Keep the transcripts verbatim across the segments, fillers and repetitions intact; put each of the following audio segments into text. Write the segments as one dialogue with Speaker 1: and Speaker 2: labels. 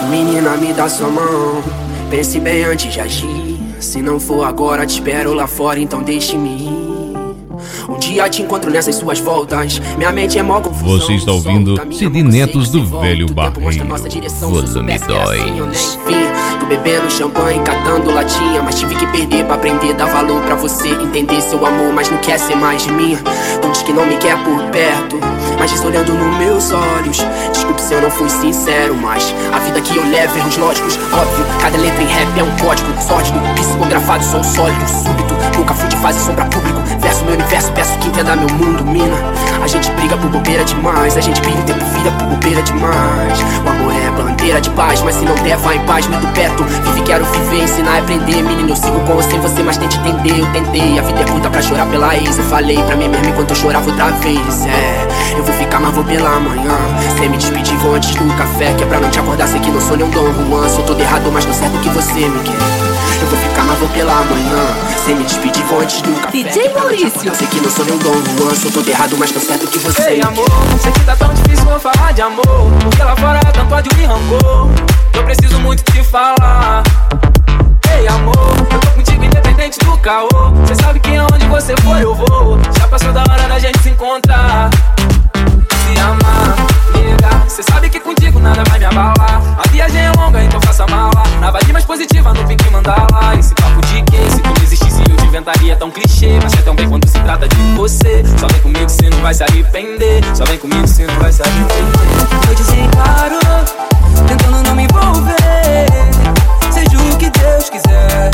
Speaker 1: Menina, me dá sua mão, pense bem antes de agir. Se não for agora, te espero lá fora, então deixe-me ir. Um dia te encontro nessas suas voltas, minha mente é mó confusão.
Speaker 2: Você está ouvindo C D Netos do Velho Barreiro, volume dois.
Speaker 1: Tô bebendo champanhe, catando latinha, mas tive que perder pra aprender, dar valor pra você entender seu amor, mas não quer ser mais de mim. Não diz que não me quer por perto, mas diz olhando nos meus olhos. Desculpe se eu não fui sincero, mas a vida que eu levo, erros lógicos, óbvio. Cada letra em rap é um código sórdido, psicografado, sou sólido, súbito. Nunca fui de fase sombra público, verso meu universo, peço que entenda meu mundo, mina. A gente briga por bobeira demais, a gente briga o tempo vira por bobeira demais. O amor é bandeira de paz, mas se não der, vai em paz, me do perto. Vive, quero viver, ensinar e aprender. Menino, eu sigo com ou sem você, mas tente entender. Eu tentei, a vida é curta pra chorar pela ex. Eu falei pra mim mesmo enquanto eu chorava outra vez. É, eu vou ficar, mas vou pela manhã. Sem me despedir, vou antes do café, que é pra não te acordar, sei que não sou nem um Dom Juan. Sou todo errado, mas tô certo que você me quer. Eu vou ficar, mas vou pela manhã. Sem me despedir, vou antes do café.
Speaker 3: D J Maurício.
Speaker 1: Sei que não sou nem um Dom Juan. Sou todo errado, mas tô certo que você
Speaker 4: Ei,
Speaker 1: me
Speaker 4: amor,
Speaker 1: quer.
Speaker 4: sei que tá tão difícil eu falar de amor, porque lá fora tanto ódio e rancor. Eu preciso muito te falar. Ei, amor, eu tô contigo independente do caô. Cê sabe que aonde você for eu vou. Já passou da hora da gente se encontrar, se amar, nega. Cê sabe que contigo nada vai me abalar. A viagem é longa, então faça mala. Na vibe mais positiva, no pique mandala. Esse papo de que se tu não existisse eu te inventaria tão clichê. Mas é tão bem quando se trata de você. Só vem comigo, cê não vai se arrepender. Só vem comigo, cê não vai se arrepender.
Speaker 5: Vou dizer claro, tentando não me envolver. Seja o que Deus quiser.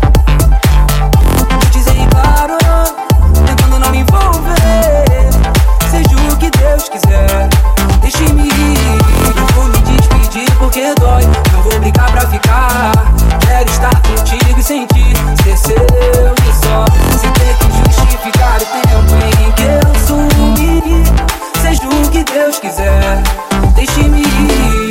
Speaker 5: Vou dizer claro, tentando não me envolver. Seja o que Deus quiser. Deixe-me ir, não vou me despedir porque dói. Não vou brigar pra ficar. Quero estar contigo e sentir ser seu e só. Sem ter que justificar o tempo em que eu sumi. Seja o que Deus quiser. Deixe-me ir.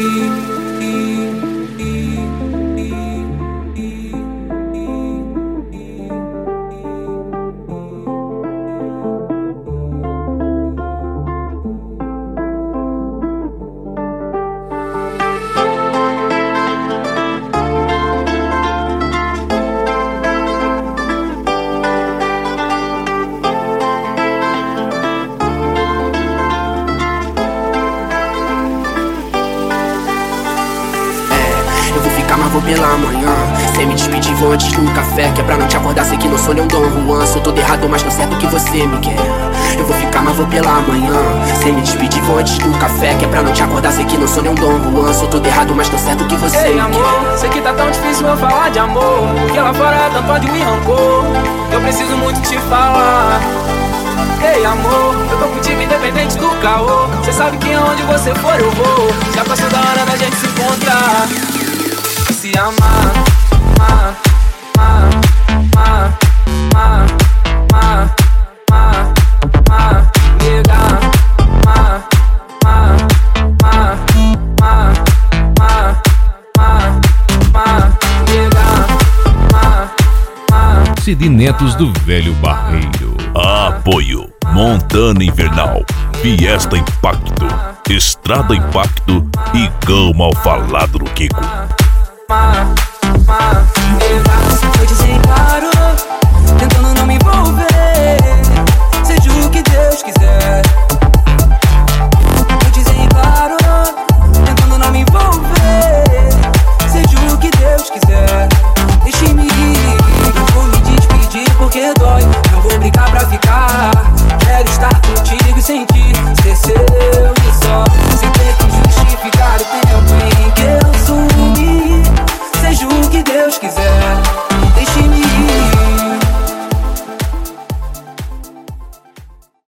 Speaker 1: Vou pela manhã, sem me despedir, vou antes do café, que é pra não te acordar, sei que não sou nem um Dom Juan. Sou todo errado, mas tô certo que você me quer. Eu vou ficar, mas vou pela manhã. Sem me despedir, vou antes do café, que é pra não te acordar, sei que não sou nem um Dom Juan. Sou todo errado, mas tô certo que você
Speaker 4: Ei,
Speaker 1: me
Speaker 4: amor,
Speaker 1: quer.
Speaker 4: sei que tá tão difícil eu falar de amor, porque lá fora tanto ódio e rancor. Eu preciso muito te falar. Ei, amor, eu tô contigo independente do caô. Cê sabe que aonde você for eu vou. Já passou da hora da gente se encontrar, se amar, amar, amar, amar, amar, amar, amar, amar, nega, amar, amar, amar, amar, amar, amar, amar, nega, amar, amar.
Speaker 2: C D Netos do Velho Barreiro.
Speaker 6: Apoio Montana Invernal, Fiesta Impacto, Estrada Impacto e Cão Mal Falado no Kiko.
Speaker 5: Ma, ma, vou dizer claro, tentando não me envolver. Seja o que Deus quiser. Vou dizer claro, tentando não me envolver. Seja o que Deus quiser. Deixe-me ir, não vou me despedir porque dói. Não vou brigar pra ficar. Quero estar contigo e sentir ser seu e só. Sem ter que justificar o tempo em que eu sumi. Seja o que Deus quiser.